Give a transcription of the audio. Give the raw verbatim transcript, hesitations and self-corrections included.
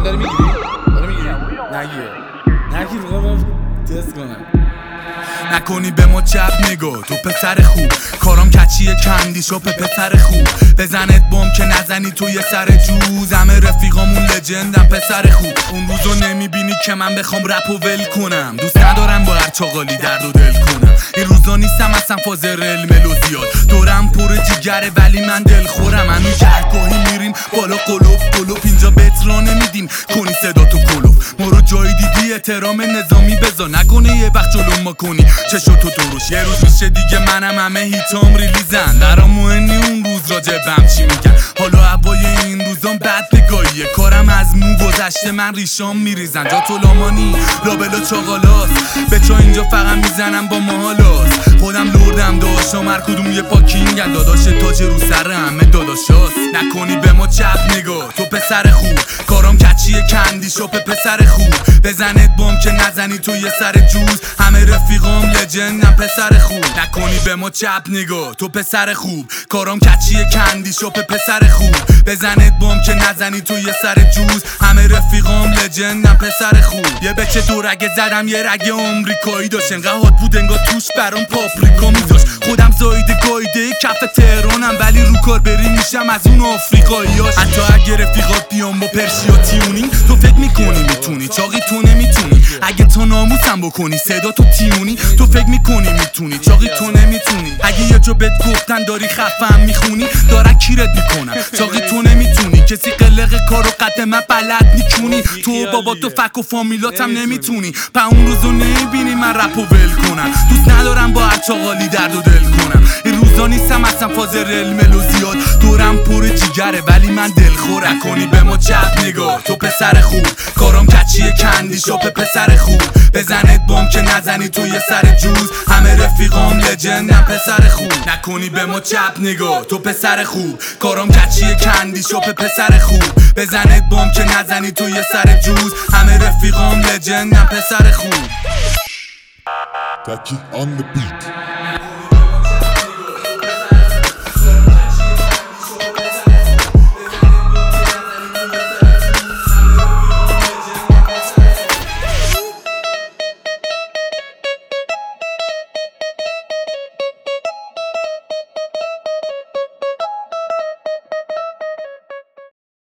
داری میگیری؟ داری میگیری؟ نگیر نگیر بابا تست کنم. نکنی به ما چپ نگاه تو پسر خوب، کارام کچیه کندی شاپ پسر خوب، بزنت بم که نزنی توی سر جوز، همه رفیقامون لجندم پسر خوب. اون روزو نمیبینی که من بخوام رپ و ول کنم، دوست ندارم با هر چاقالی درد و دل کنم. این روزا نیستم اصلا فاضر علم لوزیاد، دورم پر جیگره ولی من دل خورم. هنو گهگاهی میریم بالا قلوف قلوف، اینجا بهت را نمیدیم کنی صدا تو کلوف. ما رو جای دیدی احترام نظامی بذار، نکنه یه وقت جلو ما کنی چشو تو دروش. یه روز میشه دیگه منم همه هیتام ریلیزن، برام مهمی اون روز راجبم چی میگن. حالا هوای این روزام بد نگاهیه، کارم از مو گذشته من ریشام میریزن. جا تو لامانی لابلا چاقالاست، بچا اینجا فقط میزنم با ماهالاست. خودم لردم داشتم هر کدوم یه پاکینگن، داداش تاج رو سر همه داداشاست. نکنی به ما چپ نگاه تو پسر خوب، کارام کچیه کندی شاپ پسر خوب، بزنت بم که نزنی تو یه سر جوز، همه رفیقام لجندم پسر خوب. نکنی به ما چپ نگاه تو پسر خوب، کارام کچیه کندی شاپ پسر خوب، بزنت بم که نزنی تو یه سر جوز، همه رفیقام لجندم پسر خوب. یه بچه دو رگه زدم یه رگه آمریکایی داشت، انقدر هات بود انگار توش برام پاپریکا میذاش. خودم زایده گایده کف تهرانم ولی رو کار بری میشم از اون آفریقاییاش. حتی اگه رفیقات بیام با پرشیا تیونینگ، تو فکر میکنی میتونی چاقی تو نمیتونی. اگه تو ناموسم بکنی صدا تو تیونی، تو فکر میکنی میتونی چاقی تو نمیتونی. اگه یه جا بهت گفتن داری خفم میخونی، دارن کیرت میکنن چاقی تو نمیتونی. کسی قلق کارو قدمه بلد میکنی، تو بابا تو فک و فامیلاتم نمیتونی. پا اون روزو نمیبینی من رپ و ول کنم، دوست ندارم با هر چاقالی درد و دل کنم. این روزا نیستم اصلا فاضر علم لوزیاد، دورم پر جیگره ولی من دل خورم. نکنی به ما چپ نگاه تو پسر خوب، کارام کچیه کندی شاپ پسر خوب، بزنت بم که نزنی تو یه سر جوز، همه رفیقام لجندم پسر خوب. نکنی به ما چپ نگاه تو پسر خوب، کارام کچیه کندی شاپ پسر خوب، بزنت بم که نزنی تو یه سر جوز، همه رفیقام لجندم پسر خوب. Taki on the beat.